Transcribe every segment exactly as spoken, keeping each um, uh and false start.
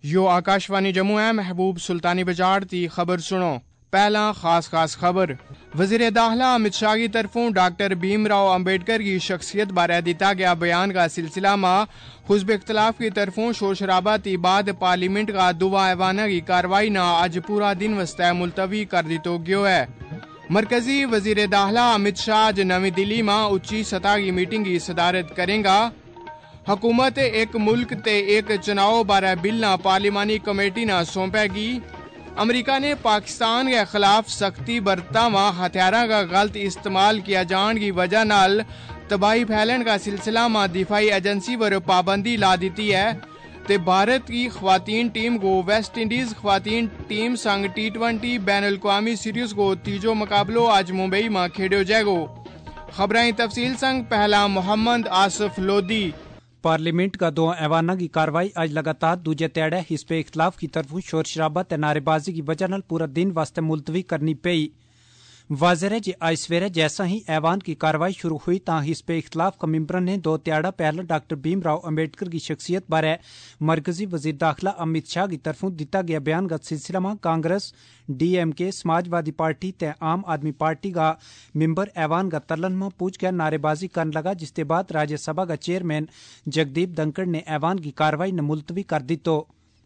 यो आकाशवाणी जम्मू है। महबूब सुल्तानी बजाड़ ती खबर सुनो। पहला खास खास खबर। वजीर दाखिला अमित शाह की तरफों डॉक्टर भीमराव अंबेडकर की शख्सियत बारे दिता गया बयान का सिलसिला में हुज़्ब इख्तिलाफ की तरफों शोर शराबा ती बाद पार्लियामेंट का दुआ ऐवाना की कार्रवाई ना आज पूरा दिन वस्ते मुलतवी कर दितो गयो है। मरकजी वजीर दाखिला अमित शाह आज नवी दिल्ली में उच्ची सतह की मीटिंग की सदारत करेंगा। हुकूमत एक मुल्क ते एक चुनाव बारे बिल ना पार्लिमानी कमेटी ना सौंपेगी। अमरीका ने पाकिस्तान के खिलाफ सख्ती बरतना व हथियारों का गलत इस्तेमाल किया जाने की वजह नाल तबाही फैलन का सिलसिला में दिफाई एजेंसी पर पाबंदी ला दी है। ते भारत की ख्वातीन टीम को वेस्ट इंडीज ख्वातीन टीम संग टी ट्वेंटी बैन अल-अक़वामी सीरीज को तीजो मुकाबलो आज मुंबई में खेड़ो जाएगो। खबरें तफसील संग पहला मोहम्मद आसिफ लोधी। पार्लियामेंट का दो ऐवाना की कार्रवाई आज लगातार दूजे तेड़े हिस्ब इख्तिलाफ की तरफों शोर शराबा ते नारेबाजी की वजह नाल पूरा दिन वास्ते मुलतवी करनी पई। वाज़ेह है जी आज सवेरे जैसा ही ऐवान की कार्रवाई शुरू हुई तां हिस्ब इख्तिलाफ का मिम्बरन ने दो त्याड़ा पहले डॉक्टर भीमराव अंबेडकर की शख्सियत बारे मरकजी वजीर दाखिला अमित शाह की तरफों दिता गया बयान का सिलसिला में कांग्रेस डीएमके समाजवादी पार्टी ते आम आदमी पार्टी का मिम्बर ऐवान का तलन में पूछ कर नारेबाजी करने लगा, जिसके बाद राज्यसभा का चेयरमैन जगदीप धनखड़ ने ऐवान की कार्रवाई न मुलतवी कर दी। तो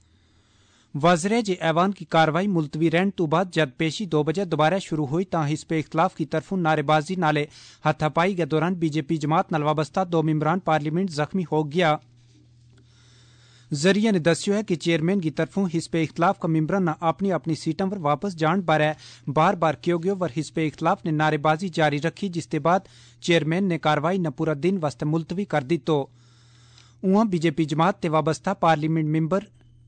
वाज़ेह जी ऐवान की कार्रवाई मुलतवी रहने तो बाद जद पेशी दो बजे दोबारा शुरू हुई तां हिस्ब इख्तिलाफ की तरफों नारेबाजी नाले हथापाई के दौरान बीजेपी जमात नाल वाबस्ता दो मेंबरान पार्लियामेंट जख्मी हो गया। जरिया ने दस्यो है कि चेयरमैन की तरफों हिस्ब इख्तिलाफ का मेंबरान ने अपनी अपनी सीटों पर वापस जाने बारे बार बार कियो गयो वर हिस्ब इख्तिलाफ ने नारेबाजी जारी रखी, जिसके बाद चेयरमैन ने कार्रवाई न पूरा दिन वास्ते मुलतवी कर दी। तो उहाँ बीजेपी जमात ते वाबस्ता पार्लियामेंट मेंबर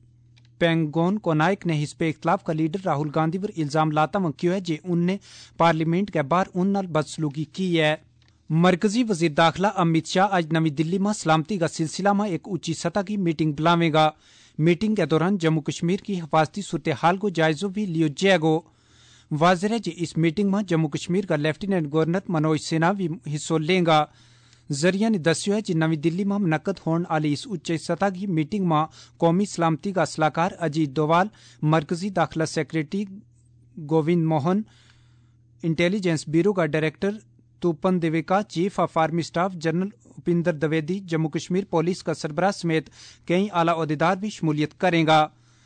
पेंगोन कोनायक ने हिस्ब इख्तिलाफ का लीडर राहुल गांधी पर इल्जाम लाता व किया है जे उनने पार्लियामेंट के बाहर उन नाल बदसलूकी की है। मरकजी वजीर दाखिला अमित शाह आज नवी दिल्ली में सलामती का सिलसिला में एक उच्ची सतह की मीटिंग बुलावेगा। मीटिंग के दौरान जम्मू कश्मीर की हिफाजती सूरत हाल को जायजो भी लियो जाएगो। वाज़ेह है जी इस मीटिंग में जम्मू कश्मीर का लेफ्टिनेंट गवर्नर मनोज सिन्हा भी हिस्सा लेगा। जरिया ने दस्यो है कि नवी दिल्ली में मुनक्कद होने वाली इस उच्च सतह की मीटिंग में कौमी सलामती का सलाहकार अजीत डोवाल, मरकजी दाखिला secretary Govind Mohan, intelligence bureau का director Tapan Devika, chief of army staff general Upinder Dwivedi, Jammu Kashmir police का सरबराह समेत कई आला ओहदेदार भी शमूलियत करेगा।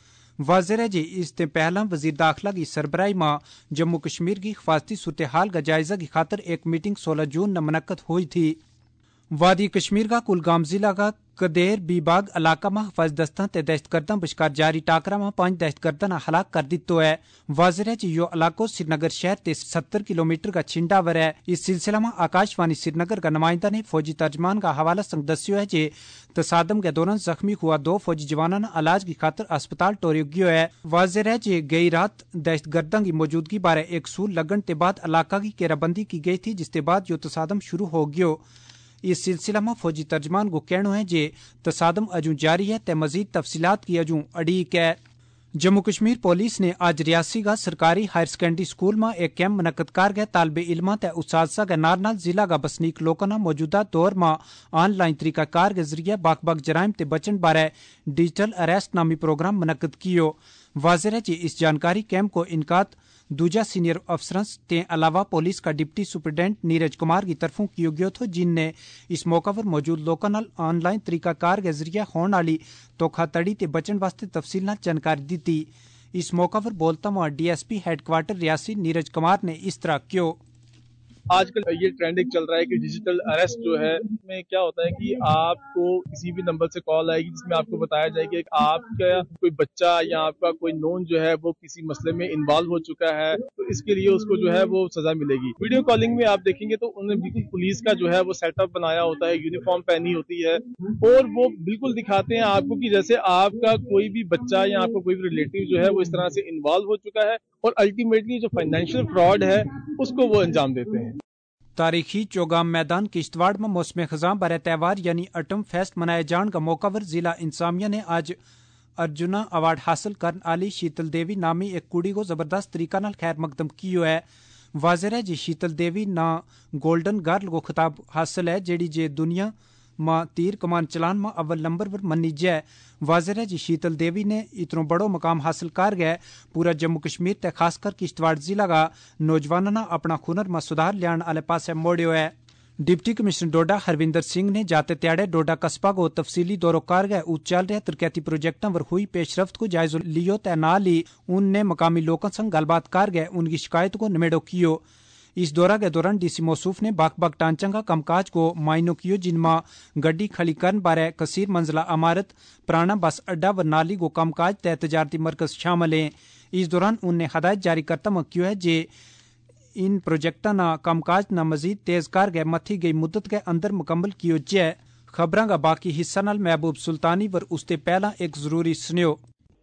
वाज़ेह है जी इससे पहला वजीर दाखिला की सरबराही में जम्मू कश्मीर की हिफाजती सूरत हाल का जायजा की खातर एक मीटिंग सोलह जून न मुनक्कद हुई थी। वादी कश्मीर का कुलगाम जिला का कदेर बीबाग इलाका में हफाज दस्ता ते दहशतगर्दां बश्कार जारी टाकरा में पांच दहशतगर्दां हलाक कर दितो है। वाज़ेह है जी यो इलाको श्रीनगर शहर ते सत्तर किलोमीटर का छिंडावर है। इस सिलसिला में आकाशवाणी श्रीनगर का नुमाइंदा ने फौजी तर्जमान का हवाला संग दस्यो है जे तसादम के दौरान जख्मी हुआ दो फौजी जवानों ने इलाज की खातर अस्पताल टोरियो गयो है। वाज़ेह है जी गई रात दहशतगर्दां की मौजूदगी बारे एक सूल लगन के बाद इलाका की घेराबंदी की गई थी, जिसके बाद यो तसादम शुरू हो गयो। इस सिलसिला में फौजी तर्जमान को कहना है जे तसादम अजू जारी है ते मजीद तफसीलात की अजू अड़ीक है। जम्मू कश्मीर पुलिस ने आज रियासी का सरकारी हायर सेकेंडरी स्कूल में एक कैंप मुनक्कद कर गए तालबे इल्मा ते उस्तादा के नाल नाल जिला का बसनीक लोगों ने मौजूदा दौर में ऑनलाइन तरीकाकार के जरिए बख बख जराइम ते बचन बारे डिजिटल अरेस्ट नामी प्रोग्राम मुनक्कद कियो। वाज़ेह है जी इस जानकारी कैंप को इनकाद दूजा सीनियर अफसर के अलावा पुलिस का डिप्टी सुपरडेंट नीरज कुमार की तरफों कियो गयो था, जिनने इस मौका पर मौजूद लोगों नाल ऑनलाइन तरीकाकार के जरिए होने वाली धोखाधड़ी ते बचन वास्ते तफसील नाल जानकारी दी थी। इस मौका पर बोलता हुआ डीएसपी हेडक्वार्टर रियासी नीरज कुमार ने इस तरह क्यों आजकल ये ट्रेंडिंग चल रहा है कि डिजिटल अरेस्ट जो है में क्या होता है कि आपको किसी भी नंबर से कॉल आएगी जिसमें आपको बताया जाएगा कि आपका कोई बच्चा या आपका कोई नोन जो है वो किसी मसले में इन्वॉल्व हो चुका है, तो इसके लिए उसको जो है वो सजा मिलेगी। वीडियो कॉलिंग में आप देखेंगे तो उन्होंने बिल्कुल पुलिस का जो है वो सेटअप बनाया होता है, यूनिफॉर्म पहनी होती है और वो बिल्कुल दिखाते हैं आपको कि जैसे आपका कोई भी बच्चा या आपका कोई भी रिलेटिव जो है वो इस तरह से इन्वॉल्व हो चुका है और अल्टीमेटली जो फाइनेंशियल फ्रॉड है उसको वो अंजाम देते हैं। तारीखी चौगाम मैदान किश्तवाड़ में मौसम खजां बरे त्यौहार यानी अटम फेस्ट मनाए जाने का मौका पर जिला इंतजामिया ने आज अर्जुना अवार्ड हासिल करने वाली शीतल देवी नामी एक कुड़ी को जबरदस्त तरीका नाल खैर मकदम कियो है। वाज़ेह है जी शीतल देवी ना गोल्डन गर्ल को खिताब हासिल है जेड़ी जे दुनिया मां तीर कमान चलान मां अव्वल नंबर पर मन्नी जै। वाज़ेह है जी शीतल देवी ने इतनो बड़ो मकाम हासिल कर गया पूरा जम्मू कश्मीर ते खासकर किश्तवाड़ जिला का नौजवानों ने अपना हुनर में सुधार लियाण आले पासे मोड़ियो है। डिप्टी कमिश्नर डोडा हरविंदर सिंह ने जाते त्याड़े डोडा कस्बा को तफसीली दौरो कर गए उच चल रहे तरक्याती प्रोजेक्टों पर हुई पेशरफ्त को जायजा लियो तय नाल ही उनने मकामी लोगों संग गलबात कर गए उनकी शिकायत को निमेड़ो कियो। इस दौरा के दौरान डीसी मौसूफ ने बक बक टांचा का कामकाज को मायनो कियो जिनमें गड्डी खड़ी करन बारे कसीर मंजिला इमारत पुराना बस अड्डा व नाली को कामकाज तय तजारती मरकज शामिल हैं। इस दौरान उनने हदायत जारी करता हुआ कियो है जे इन प्रोजेक्टा ना कामकाज ना मजीद तेज कर गए मथी गई मुद्दत के अंदर मुकम्मल कियो जै। खबरां का बाकी हिस्सा नाल महबूब सुल्तानी वर उसते पहला एक जरूरी सुनियो।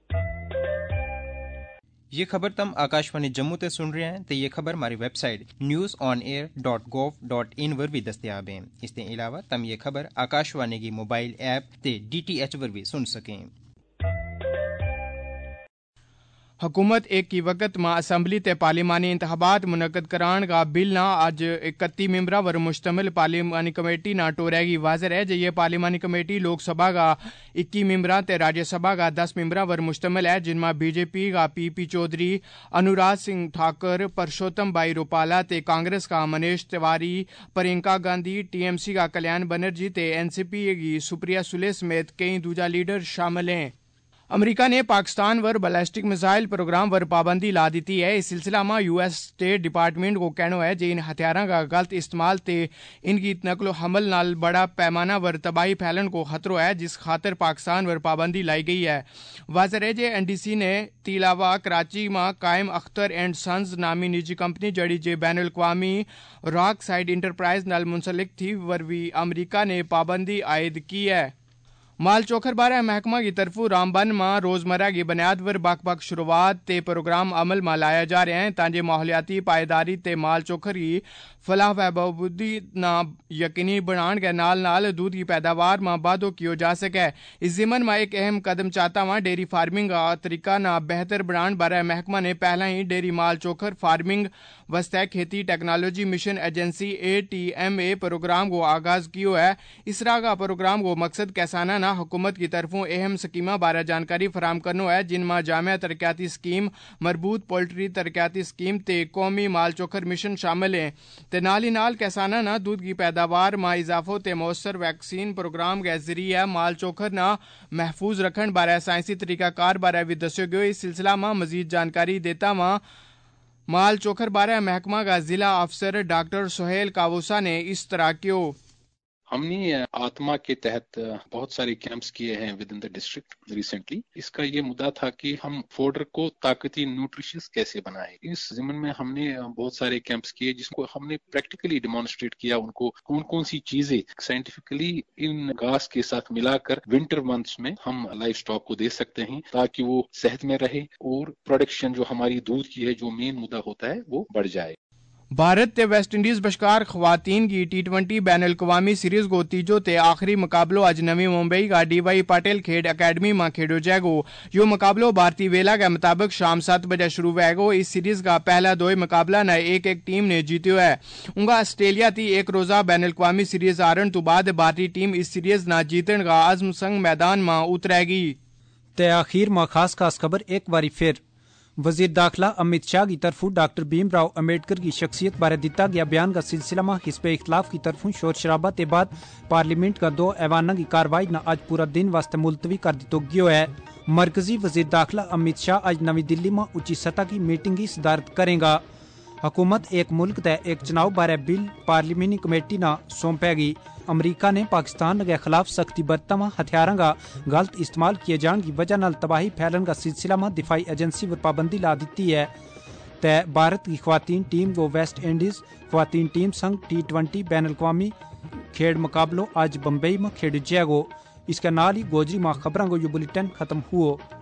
ये खबर तुम आकाशवाणी जम्मू ते सुन रहे हैं तो ये खबर हमारी website news on air dot gov dot in पर भी दस्तयाब है। इसके अलावा तुम ये खबर आकाशवाणी की मोबाइल ऐप ते डी टी एच पर भी सुन सकें। हुकूमत एक की वक्त में असम्बली ते पार्लिमानी इंतखाबात मुनक्कद करान का बिल ना आज इकतीस मेंबरा वर मुश्तमिल पार्लिमानी कमेटी ना टोरेगी। वाज़ेह है जे ये पार्लिमानी कमेटी लोकसभा का इक्कीस मेंबरा ते राज्यसभा का दस मेंबरा वर मुश्तमिल है जिनमें बीजेपी का पी पी चौधरी अनुराग सिंह ठाकर परसोत्तम भाई रूपाला ते कांग्रेस का Manish Tiwari Priyanka Gandhi T M C का कल्याण बनर्जी ते एन सी पी की सुप्रिया सुले समेत कई दूजा लीडर शामिल हैं। अमरीका ने पाकिस्तान वर बैलिस्टिक मिसाइल प्रोग्राम वर पाबंदी ला दी है। इस सिलसिला में यूएस स्टेट डिपार्टमेंट को कहना है जे इन हथियारों का गलत इस्तेमाल ते इनकी नकलो हमल नाल बड़ा पैमाना वर तबाही फैलन को खतरो है जिस खातर पाकिस्तान वर पाबंदी लाई गई है। वाज़ेह है जे एन डी सी ने तीलावा कराची में कायम अख्तर एंड सन्स नामी निजी कंपनी जड़ी जे बैन अवी रॉक साइड इंटरप्राइज नाल मुंसलिक थी वर भी अमरीका ने पाबंदी आयद की है। माल चोखर बारे महकमा की तरफों रामबन में रोजमर्रा की बुनियाद पर बक बक शुरुआत ते प्रोग्राम अमल में लाया जा रहे हैं ताकि माहौलियाती पायदारी ते माल चोखर की फलाह बहबूदी ना यकीनी बनाने के नाल नाल दूध की पैदावार में वाधो किया जा सके। इस जिमन में एक अहम कदम चाहता हुआ डेयरी फार्मिंग का तरीका ना बेहतर बनाने बारे महकमा ने पहला ही डेयरी माल चोखर फार्मिंग वस्ते खेती technology mission agency A T M A program को आगाज किया है। इस तरह का प्रोग्राम को मकसद किसाना ना हुकूमत की तरफों अहम स्कीमा बारे जानकारी फराम करना है जिनमें जामिया तरक्याती स्कीम मरबूत पोल्ट्री तरक्याती स्कीम ते कौमी माल चोखर मिशन शामिल है ते नाल ही नाल किसाना ना दूध की पैदावार में इजाफो ते मौसर वैक्सीन प्रोग्राम के जरिए माल चोखर ना महफूज रखने बारे साइंसी तरीकाकार बारे भी दस्यो गयो। इस सिलसिला में मजीद जानकारी देता हुआ माल चोखर बारे महकमा का जिला अफसर डॉक्टर सोहेल कावूसा ने इस तरह क्यों हमने आत्मा के तहत बहुत सारे कैंप्स किए हैं within the district recently. इसका ये मुद्दा था कि हम फोडर को ताकती न्यूट्रिशियस कैसे बनाएं। इस जिम्मन में हमने बहुत सारे कैंप्स किए जिसको हमने प्रैक्टिकली डिमॉन्स्ट्रेट किया उनको कौन कौन सी चीजें साइंटिफिकली इन घास के साथ मिलाकर विंटर मंथ्स में हम लाइफ स्टॉक को दे सकते हैं ताकि वो सेहत में रहे और प्रोडक्शन जो हमारी दूध की है जो मेन मुद्दा होता है वो बढ़ जाए। भारत ते वेस्ट इंडीज बशकार खवातीन की टी ट्वेंटी बैन अवी सीरीज को तीजो ते आखिरी मुकाबलो आज नवी मुंबई का डी वाई पाटिल खेड अकेडमी में खेडो जाएगो। यो मुकाबलो भारतीय वेला के मुताबिक शाम सात बजे शुरू होएगो। इस सीरीज का पहला दो मुकाबला न एक एक टीम ने जीत्यो है। उनका ऑस्ट्रेलिया थी एक रोजा बैन अवी सीरीज हारन तो बाद भारतीय टीम इस सीरीज न जीतन का आजम संग मैदान में उतरेगी। ते आखिर में खास खास खबर एक बारी फिर वजीर दाखिला अमित शाह की तरफों डॉक्टर भीमराव अम्बेडकर की शख्सियत बारे दिता गया बयान का सिलसिला में हिस्ब इख्तलाफ की तरफों शोर शराबा के बाद पार्लियामेंट का दो ऐवाना की कार्रवाई न आज पूरा दिन वास्ते मुलतवी कर दितो गयो है। मरकजी वजीर दाखिला अमित शाह आज नवी दिल्ली में उच्ची सतह की मीटिंग की सदारत करेगा। हुकूमत एक मुल्क तय एक चुनाव बारे बिल पार्लियामानी कमेटी न सौंपेगी। अमरीका ने पाकिस्तान के खिलाफ सख्ती बरतना में हथियारों का गलत इस्तेमाल किए जाने की वजह नाल तबाही फैलन का सिलसिला में दिफाई एजेंसी पर पाबंदी ला दी है। तय भारत की खवातीन टीम को वेस्ट इंडीज खवातीन टीम संग टी ट्वेंटी बैन अवी खेड मुकाबलो आज बम्बई में खेड जाएगो। इसके नाल ही गोजरी मां खबरों को यो बुलेटिन खत्म हुआ।